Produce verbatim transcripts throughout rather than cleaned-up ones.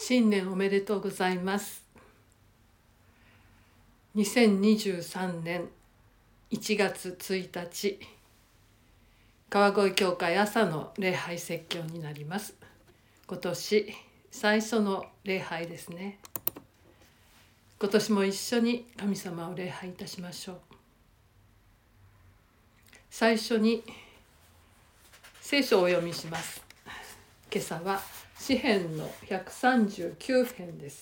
新年おめでとうございます。にせんにじゅうさんねんいちがつついたち、川越教会朝の礼拝説教になります。今年最初の礼拝ですね。今年も一緒に神様を礼拝いたしましょう。最初に聖書をお読みします。今朝は詩編のひゃくさんじゅうきゅう編です。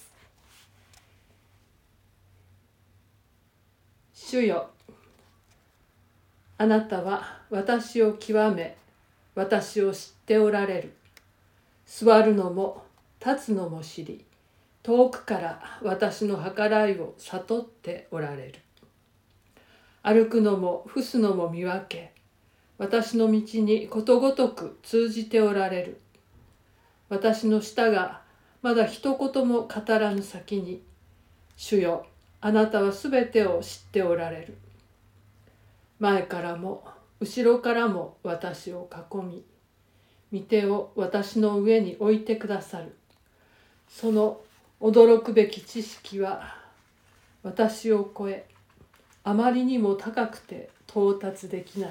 主よ、あなたは私を極め、私を知っておられる。座るのも立つのも知り、遠くから私の計らいを悟っておられる。歩くのも伏すのも見分け、私の道にことごとく通じておられる。私の舌がまだ一言も語らぬ先に、主よ、あなたはすべてを知っておられる。前からも後ろからも私を囲み、御手を私の上に置いてくださる。その驚くべき知識は私を超え、あまりにも高くて到達できない。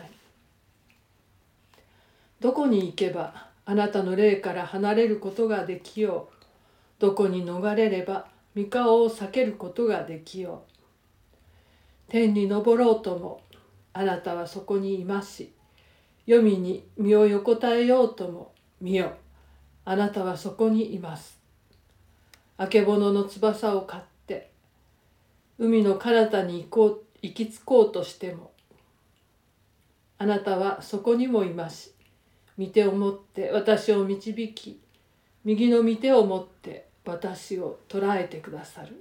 どこに行けばあなたの霊から離れることができよう。どこに逃れれば御顔を避けることができよう。天に昇ろうともあなたはそこにいますし、黄泉に身を横たえようとも見よ、あなたはそこにいます。あけぼのの翼を買って海の彼方に行こう行き着こうとしても、あなたはそこにもいますし、御手を持って私を導き、右の御手を持って私を捕らえてくださる。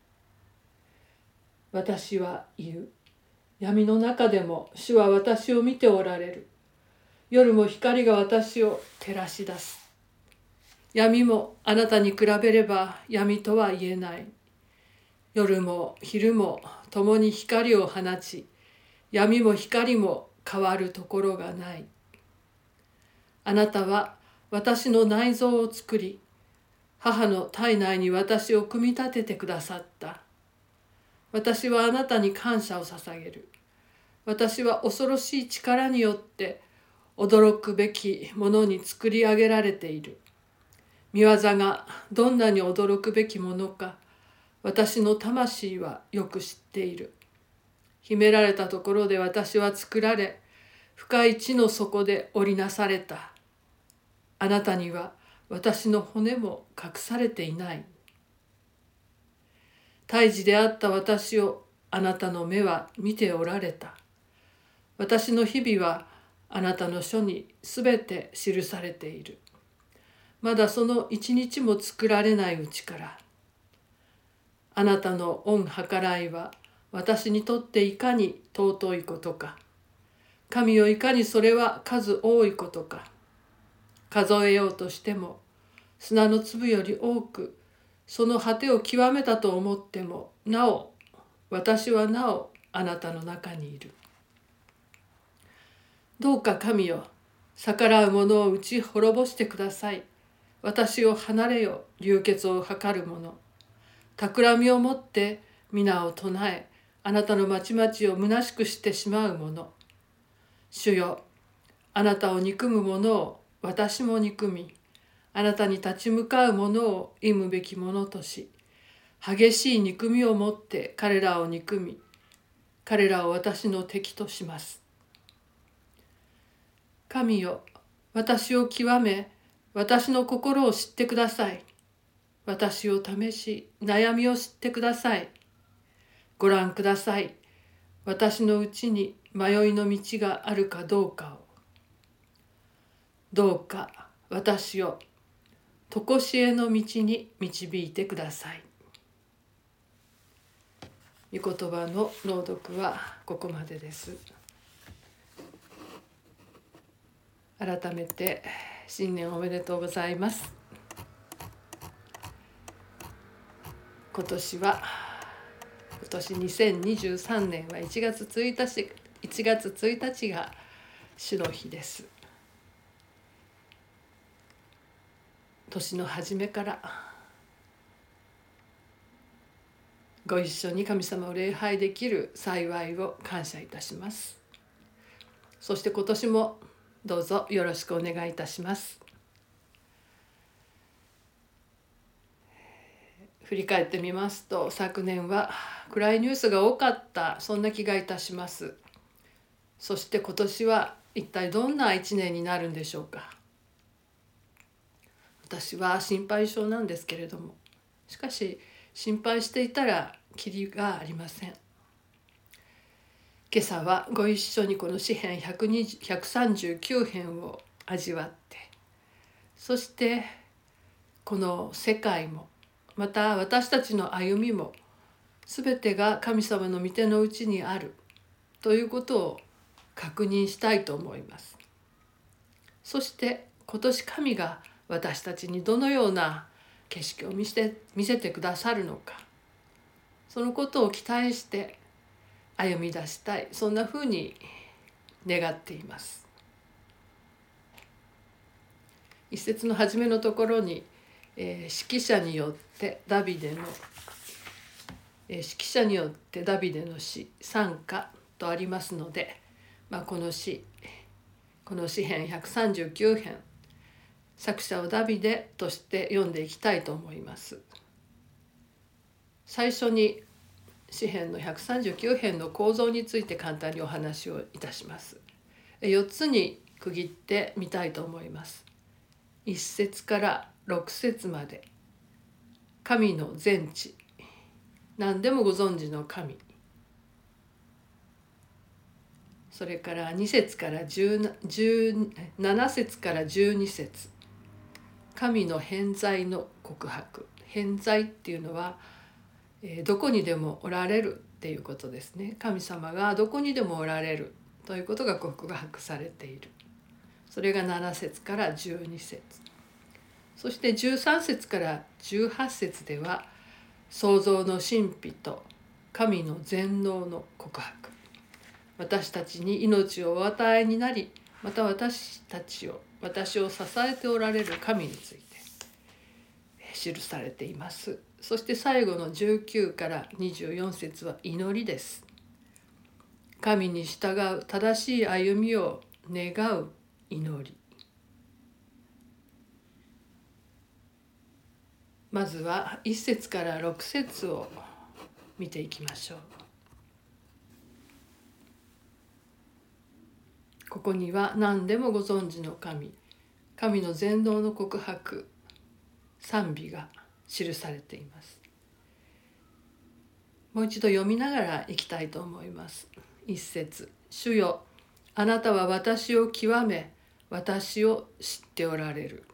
私は言う。闇の中でも主は私を見ておられる。夜も光が私を照らし出す。闇もあなたに比べれば闇とは言えない。夜も昼も共に光を放ち、闇も光も変わるところがない。あなたは私の内臓を作り、母の体内に私を組み立ててくださった。私はあなたに感謝を捧げる。私は恐ろしい力によって驚くべきものに作り上げられている。御業がどんなに驚くべきものか、私の魂はよく知っている。秘められたところで私は作られ、深い地の底で織りなされた。あなたには私の骨も隠されていない。胎児であった私をあなたの目は見ておられた。私の日々はあなたの書にすべて記されている。まだその一日も作られないうちから。あなたの御計らいは私にとっていかに尊いことか。神よ、いかにそれは数多いことか。数えようとしても砂の粒より多く、その果てを極めたと思っても、なお私はなおあなたの中にいる。どうか神よ、逆らう者を打ち滅ぼしてください。私を離れよ、流血を図る者。企みをもって皆を唱え、あなたの町々を虚しくしてしまう者。主よ、あなたを憎む者を私も憎み、あなたに立ち向かう者を忌むべき者とし、激しい憎みをもって彼らを憎み、彼らを私の敵とします。神よ、私を極め、私の心を知ってください。私を試し、悩みを知ってください。ご覧ください。私のうちに迷いの道があるかどうかを。どうか私を常しえの道に導いてください。御言葉の朗読はここまでです。改めて新年おめでとうございます。今年は今年にせんにじゅうさんねんはいちがつついたちいちがつついたちが主の日です。年の初めからご一緒に神様を礼拝できる幸いを感謝いたします。そして今年もどうぞよろしくお願いいたします。振り返ってみますと、昨年は暗いニュースが多かった、そんな気がいたします。そして今年は一体どんな一年になるんでしょうか。私は心配性なんですけれども、しかし心配していたらきりがありません。今朝はご一緒にこの詩編ひゃくさんじゅうきゅう編を味わって、そしてこの世界もまた私たちの歩みも全てが神様の御手のうちにあるということを確認したいと思います。そして今年神が私たちにどのような景色を見せ、見せてくださるのか、そのことを期待して歩み出したい、そんなふうに願っています。一節の初めのところに、えー、指揮者によってダビデの、えー、指揮者によってダビデの詩賛歌とありますので、まあ、この詩この詩編ひゃくさんじゅうきゅう編、作者をダビデとして読んでいきたいと思います。最初に詩編のひゃくさんじゅうきゅう編の構造について簡単にお話をいたします。よっつに区切ってみたいと思います。いっ節からろく節まで、神の全知、何でもご存知の神。それからに節からじゅうなな節からじゅうに節、神の偏在の告白。偏在っていうのは、えー、どこにでもおられるっていうことですね。神様がどこにでもおられるということが告白されている。それがなな節からじゅうに節。そしてじゅうさん節からじゅうはち節では、創造の神秘と神の全能の告白。私たちに命をお与えになり、また私たちを私を支えておられる神について記されています。そして最後のじゅうきゅうからにじゅうよん節は祈りです。神に従う正しい歩みを願う祈り。まずはいっ節からろく節を見ていきましょう。ここには何でもご存知の神、神の全能の告白、賛美が記されています。もう一度読みながらいきたいと思います。一節、主よ、あなたは私を極め、私を知っておられる。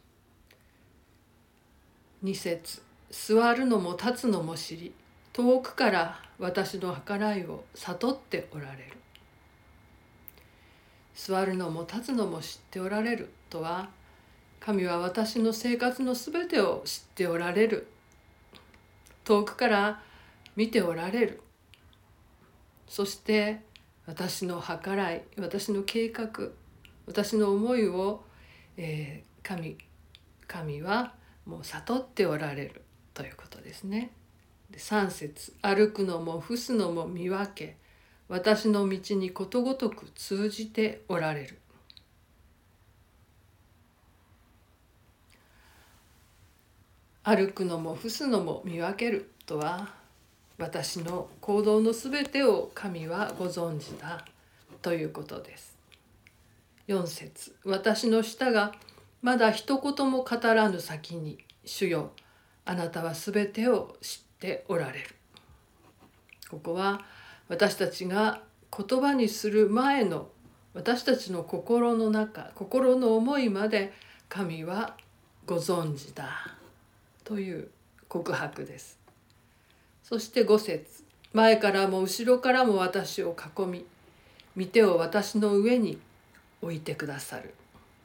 二節、座るのも立つのも知り、遠くから私の計らいを悟っておられる。座るのも立つのも知っておられるとは、神は私の生活のすべてを知っておられる。遠くから見ておられる。そして私の計らい、私の計画、私の思いを、えー、神、神はもう悟っておられるということですね。でさん節、歩くのも伏すのも見分け、私の道にことごとく通じておられる。歩くのも伏すのも見分けるとは、私の行動のすべてを神はご存知だということです。よん節、私の舌がまだ一言も語らぬ先に、主よ、あなたはすべてを知っておられる。ここは私たちが言葉にする前の私たちの心の中、心の思いまで神はご存知だという告白です。そしてご節、前からも後ろからも私を囲み、御手を私の上に置いてくださる。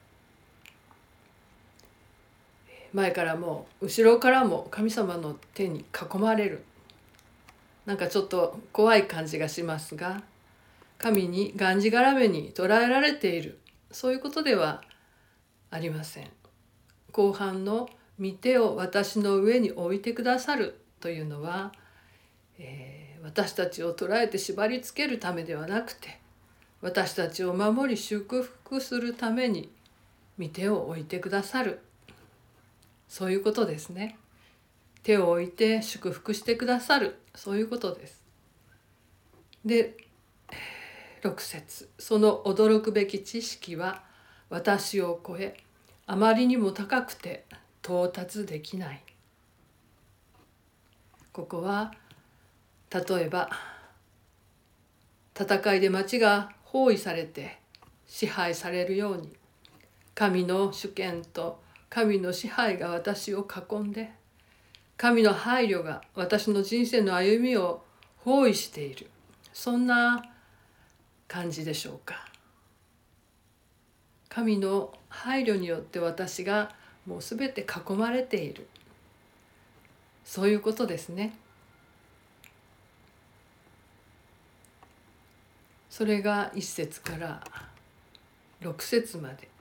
前からも後ろからも神様の手に囲まれる。なんかちょっと怖い感じがしますが、神にがんじがらめに捉えられている、そういうことではありません。後半の御手を私の上に置いてくださるというのは、 えー、私たちを捕らえて縛りつけるためではなくて、私たちを守り祝福するために御手を置いてくださる、そういうことですね。手を置いて祝福してくださる、そういうことです。で、ろく節、その驚くべき知識は私を超え、あまりにも高くて到達できない。ここは例えば戦いで町が包囲されて支配されるように、神の主権と神の支配が私を囲んで、神の配慮が私の人生の歩みを包囲している、そんな感じでしょうか。神の配慮によって私がもうすべて囲まれている、そういうことですね。それが一節から六節まで。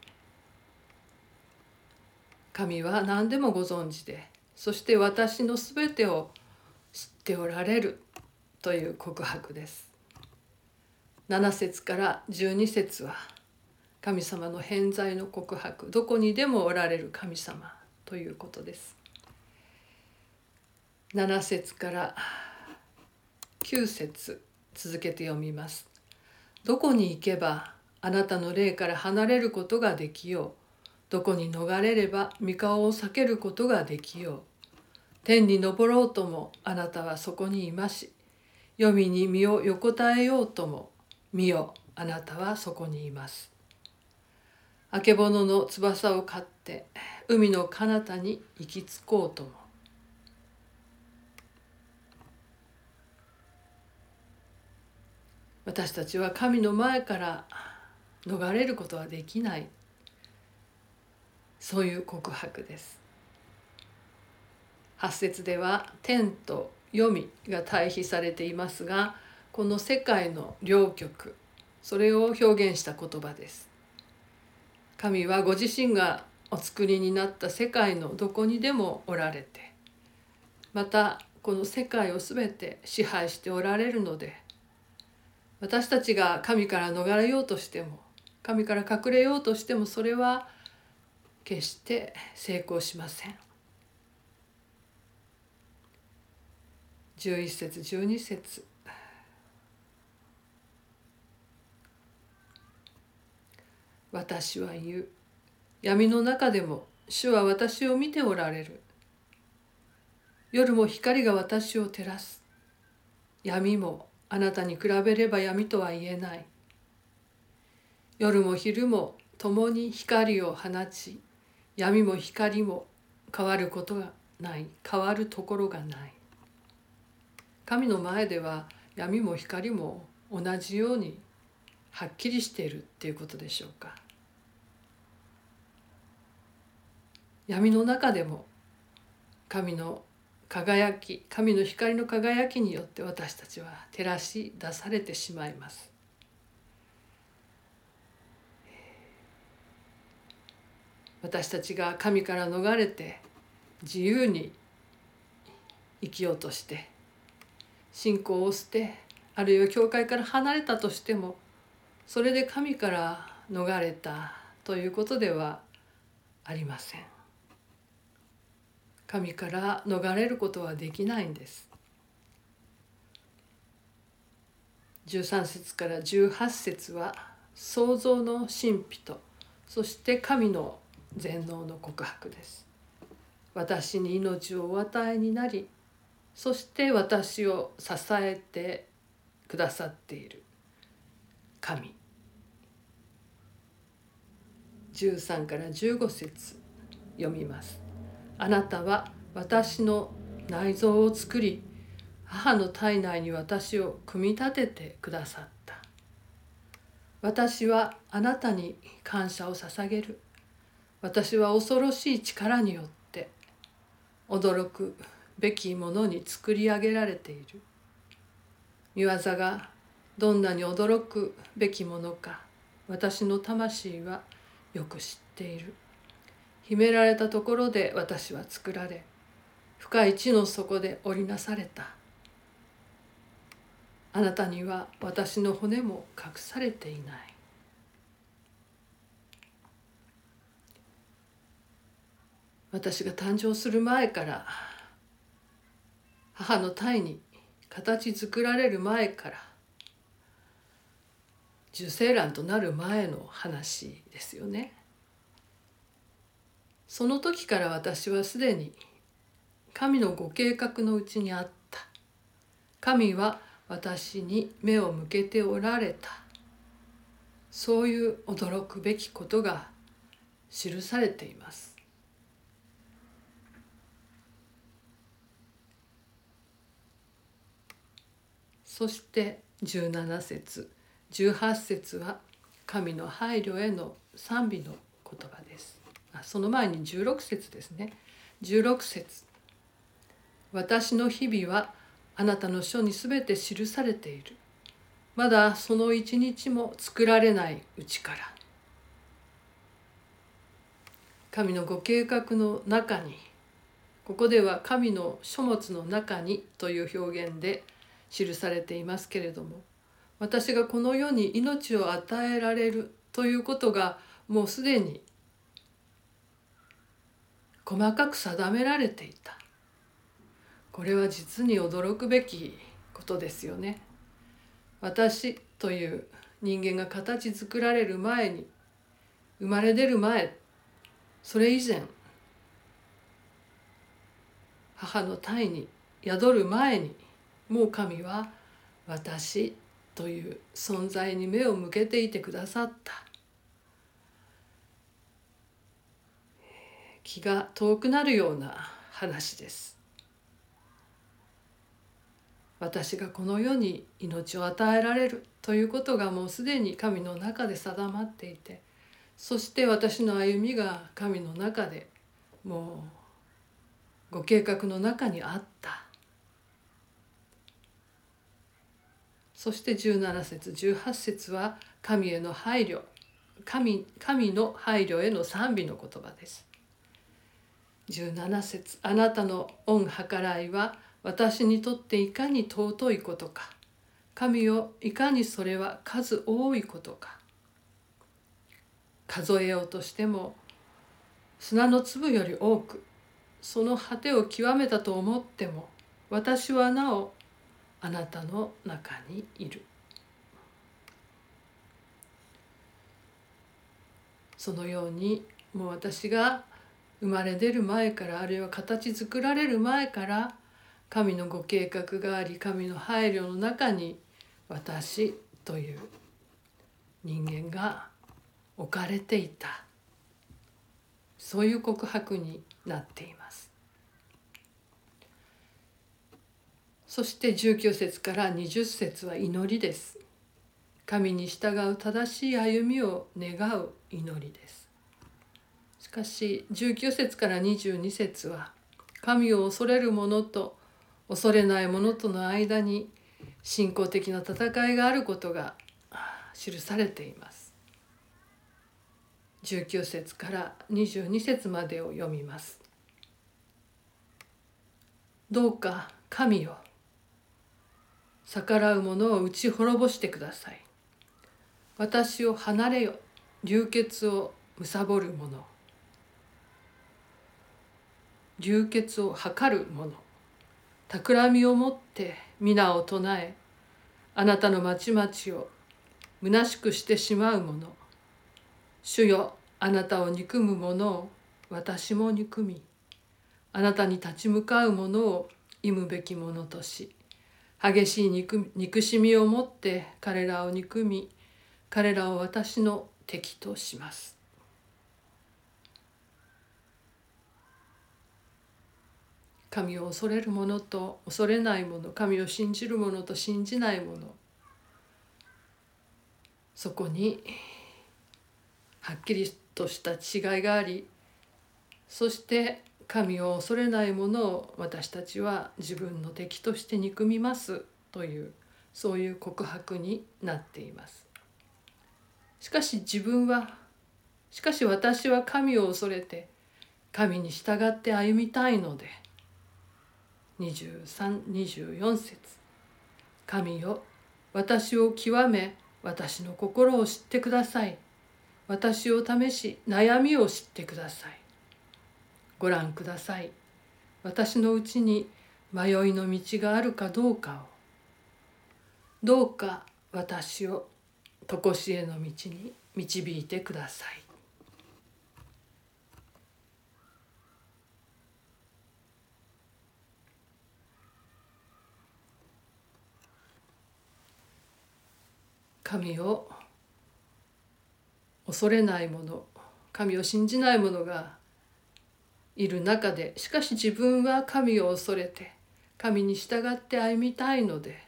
神は何でもご存知で、そして私のすべてを知っておられるという告白です。七節から十二節は神様の偏在の告白、どこにでもおられる神様ということです。七節から九節続けて読みます。どこに行けばあなたの霊から離れることができよう。どこに逃れれば御顔を避けることができよう。天に昇ろうともあなたはそこにいまし、黄泉に身を横たえようとも見よあなたはそこにいます。あけぼのの翼を飼って海の彼方に行き着こうとも。私たちは神の前から逃れることはできない、そういう告白です。八節では天と黄泉が対比されていますが、この世界の両極、それを表現した言葉です。神はご自身がお作りになった世界のどこにでもおられて、またこの世界をすべて支配しておられるので、私たちが神から逃れようとしても、神から隠れようとしても、それは決して成功しません。じゅういち節じゅうに節、私は言う、闇の中でも主は私を見ておられる。夜も光が私を照らす。闇もあなたに比べれば闇とは言えない。夜も昼も共に光を放ち、闇も光も変わることがない、変わるところがない。神の前では闇も光も同じようにはっきりしているっていうことでしょうか。闇の中でも神の輝き、神の光の輝きによって私たちは照らし出されてしまいます。私たちが神から逃れて自由に生きようとして信仰を捨て、あるいは教会から離れたとしても、それで神から逃れたということではありません。神から逃れることはできないんです。じゅうさん節からじゅうはち節は創造の神秘と、そして神の全能の告白です。私に命をお与えになり、そして私を支えてくださっている神。じゅうさんからじゅうご節読みます。あなたは私の内臓を作り、母の体内に私を組み立ててくださった。私はあなたに感謝を捧げる。私は恐ろしい力によって驚くべきものに作り上げられている。御業がどんなに驚くべきものか、私の魂はよく知っている。秘められたところで私は作られ、深い地の底で織りなされた。 あなたには私の骨も隠されていない。私が誕生する前から母の胎に形作られる前から受精卵となる前の話ですよね。その時から私はすでに神のご計画のうちにあった。神は私に目を向けておられた。そういう驚くべきことが記されています。そしてじゅうなな節じゅうはち節は神の配慮への賛美の言葉です。あその前にじゅうろく節ですね。じゅうろく節、私の日々はあなたの書にすべて記されている。まだその一日も作られないうちから。神のご計画の中に、ここでは神の書物の中にという表現で記されていますけれども、私がこの世に命を与えられるということがもうすでに細かく定められていた。これは実に驚くべきことですよね。私という人間が形作られる前に、生まれ出る前、それ以前、母の胎に宿る前に、もう神は私という存在に目を向けていてくださった。気が遠くなるような話です。私がこの世に命を与えられるということがもうすでに神の中で定まっていて、そして私の歩みが神の中でもうご計画の中にあった。そしてじゅうなな節じゅうはち節は神への配慮、神、神の配慮への賛美の言葉です。じゅうなな節、あなたの御計らいは私にとっていかに尊いことか、神よいかにそれは数多いことか。数えようとしても砂の粒より多く、その果てを極めたと思っても、私はなおあなたの中にいる。そのようにもう私が生まれ出る前から、あるいは形作られる前から神のご計画があり、神の配慮の中に私という人間が置かれていた。そういう告白になっています。そしてじゅうきゅう節からにじゅう節は祈りです。神に従う正しい歩みを願う祈りです。しかしじゅうきゅう節からにじゅうに節は、神を恐れる者と恐れない者との間に信仰的な戦いがあることが記されています。じゅうきゅう節からにじゅうに節までを読みます。どうか神よ、逆らう者を打ち滅ぼしてください。私を離れよ、流血を貪る者、流血を図る者、企みをもって皆を唱え、あなたの町々を虚しくしてしまう者、主よ、あなたを憎む者を私も憎み、あなたに立ち向かう者を忌むべき者とし、激しい 憎, 憎しみをもって彼らを憎み、彼らを私の敵とします。神を恐れる者と恐れない者、神を信じる者と信じない者、そこにはっきりとした違いがあり、そして神を恐れない者を私たちは自分の敵として憎みますという、そういう告白になっています。しかし自分は、しかし私は神を恐れて神に従って歩みたいので、にじゅうさん、にじゅうよん節、神よ、 私を極め、私の心を知ってください。私を試し、悩みを知ってください。ご覧ください。私のうちに迷いの道があるかどうかを。どうか私を常しえの道に導いてください。神を恐れない者、神を信じない者がいる中で、しかし自分は神を恐れて神に従って歩みたいので、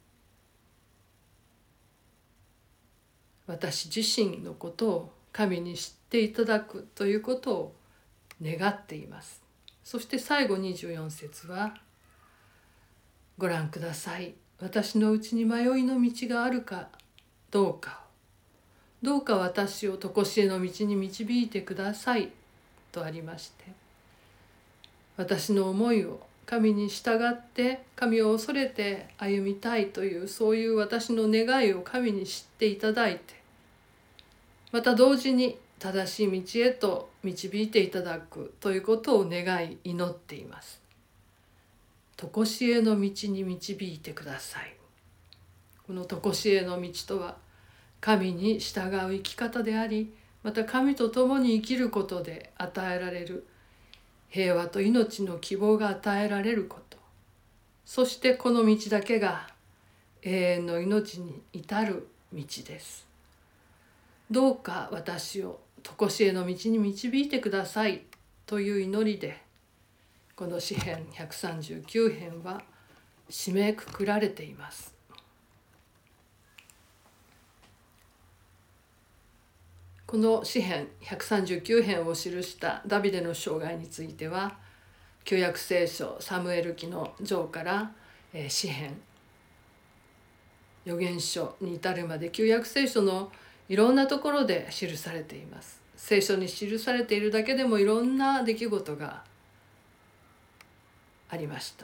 私自身のことを神に知っていただくということを願っています。そして最後にじゅうよん節は、ご覧ください。私のうちに迷いの道があるかどうかを。どうか私を常しえの道に導いてくださいとありまして、私の思いを神に従って神を恐れて歩みたいという、そういう私の願いを神に知っていただいて、また同時に正しい道へと導いていただくということを願い祈っています。常しえの道に導いてください。この常しえの道とは神に従う生き方であり、また神と共に生きることで与えられる平和と命の希望が与えられること、そしてこの道だけが永遠の命に至る道です。どうか私を常しえの道に導いてくださいという祈りで、この詩編ひゃくさんじゅうきゅう編は締めくくられています。この詩編ひゃくさんじゅうきゅう編を記したダビデの生涯については、旧約聖書サムエル記の上から詩編、預言書に至るまで旧約聖書のいろんなところで記されています。聖書に記されているだけでもいろんな出来事がありました。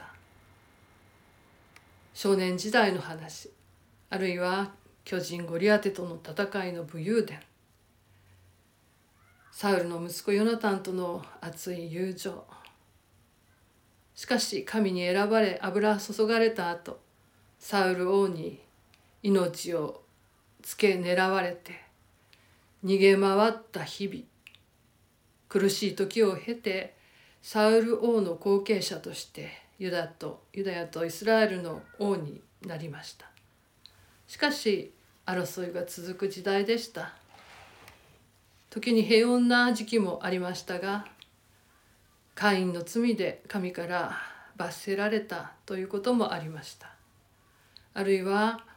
少年時代の話、あるいは巨人ゴリアテとの戦いの武勇伝、サウルの息子ヨナタンとの熱い友情。しかし神に選ばれ油注がれた後、サウル王に命をつけ狙われて逃げ回った日々、苦しい時を経てサウル王の後継者としてユダとユダヤとイスラエルの王になりました。しかし争いが続く時代でした。時に平穏な時期もありましたが、カインの罪で神から罰せられたということもありました。あるいは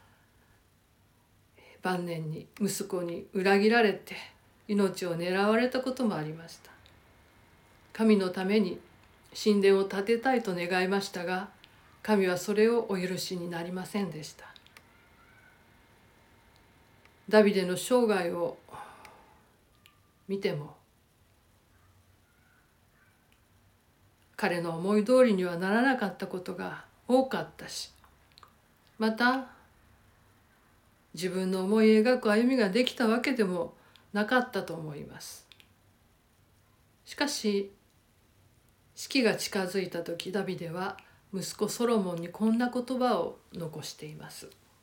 晩年に息子に裏切られて命を狙われたこともありました。神のために神殿を建てたいと願いましたが、神はそれをお許しになりませんでした。ダビデの生涯を見ても、彼の思い通りにはならなかったことが多かったし、また自分の思い描く歩みができたわけでもなかったと思います。しかし死期が近づいた時、ダビデは息子ソロモンにこんな言葉を残しています。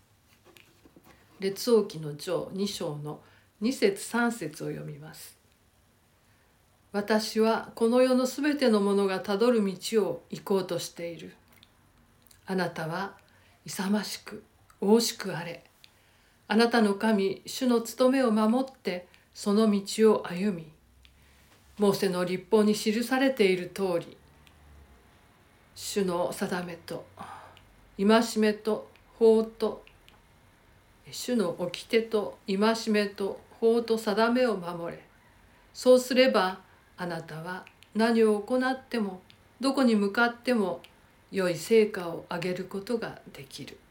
列王記の上に章のに節さん節を読みます。私はこの世のすべてのものがたどる道を行こうとしている。あなたは勇ましく大しくあれ。あなたの神主の務めを守ってその道を歩み、モーセの律法に記されている通り、主の定めと戒めと法と主の掟と戒めと法と定めを守れ。そうすればあなたは何を行ってもどこに向かっても良い成果を上げることができる。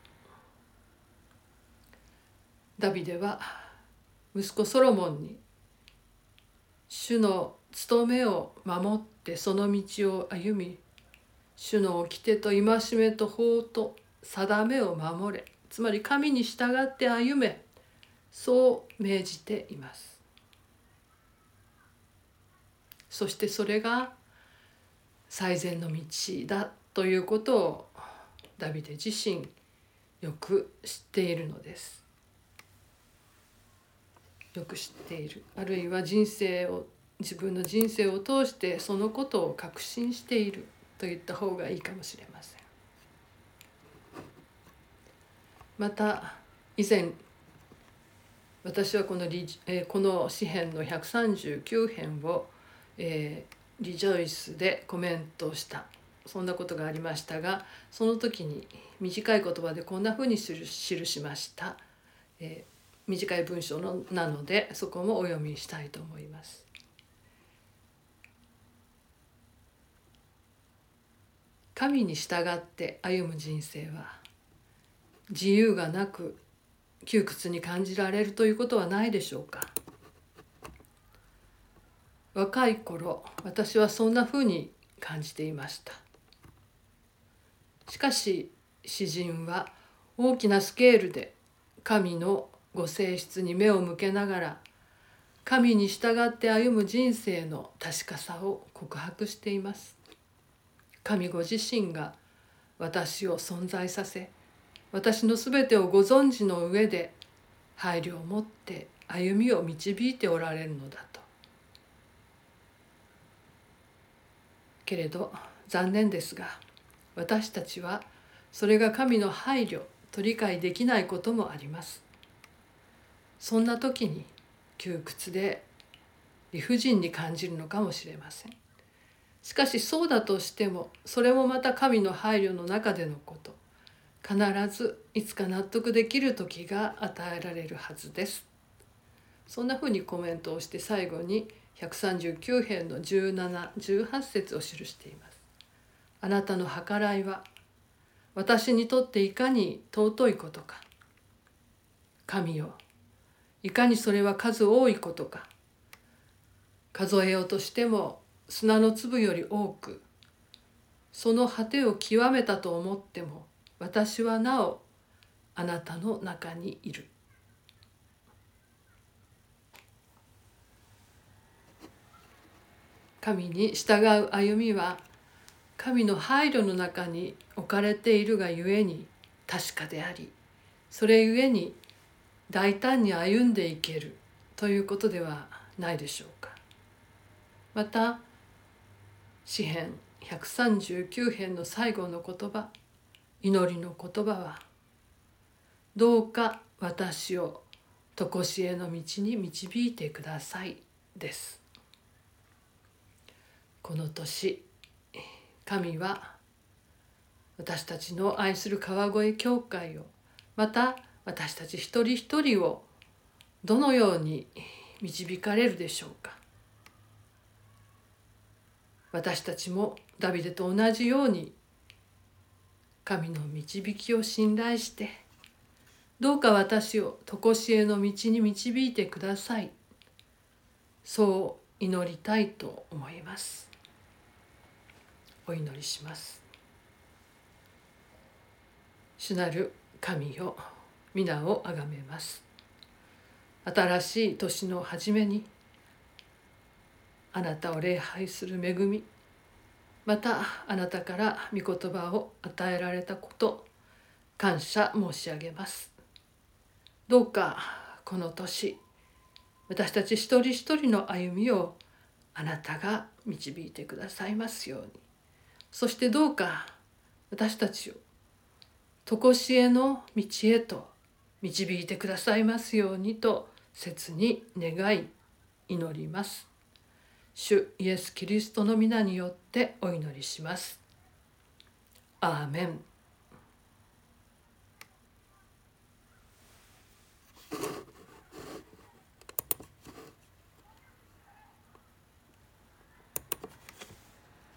ダビデは息子ソロモンに主の務めを守ってその道を歩み、主の掟と戒めと法と定めを守れ、 つまり神に従って歩め、そう命じています。そしてそれが最善の道だということをダビデ自身よく知っているのです。よく知っている、あるいは人生を自分の人生を通してそのことを確信していると言った方がいいかもしれません。また以前私はこのリ、えー、この詩編のひゃくさんじゅうきゅう編を、えー、リジョイスでコメントしたそんなことがありましたが、その時に短い言葉でこんなふうに記しました、えー短い文章のなのでそこもお読みしたいと思います。神に従って歩む人生は自由がなく窮屈に感じられるということはないでしょうか。若い頃私はそんなふうに感じていました。しかし詩人は大きなスケールで神のご性質に目を向けながら神に従って歩む人生の確かさを告白しています。神ご自身が私を存在させ、私のすべてをご存知の上で配慮を持って歩みを導いておられるのだと。けれど残念ですが、私たちはそれが神の配慮と理解できないこともあります。そんな時に窮屈で理不尽に感じるのかもしれません。しかしそうだとしても、それもまた神の配慮の中でのこと、必ずいつか納得できる時が与えられるはずです。そんなふうにコメントをして最後にひゃくさんじゅうきゅう編のじゅうなな、じゅうはち節を記しています。あなたの計らいは私にとっていかに尊いことか。神よ、いかにそれは数多いことか。数えようとしても砂の粒より多く、その果てを極めたと思っても私はなおあなたの中にいる。神に従う歩みは神の配慮の中に置かれているがゆえに確かであり、それゆえに大胆に歩んでいけるということではないでしょうか。また詩編ひゃくさんじゅうきゅう編の最後の言葉、祈りの言葉は、どうか私を常しえの道に導いてくださいです。この年、神は私たちの愛する川越教会を、また私たち一人一人をどのように導かれるでしょうか。私たちもダビデと同じように神の導きを信頼して、どうか私を常しえの道に導いてください、そう祈りたいと思います。お祈りします。主なる神よ、皆をあがめます。新しい年の初めにあなたを礼拝する恵み、またあなたから御言葉を与えられたこと、感謝申し上げます。どうかこの年、私たち一人一人の歩みをあなたが導いてくださいますように。そしてどうか私たちを常しえの道へと導いてくださいますようにと切に願い祈ります。主イエス・キリストの皆によってお祈りします。アーメン。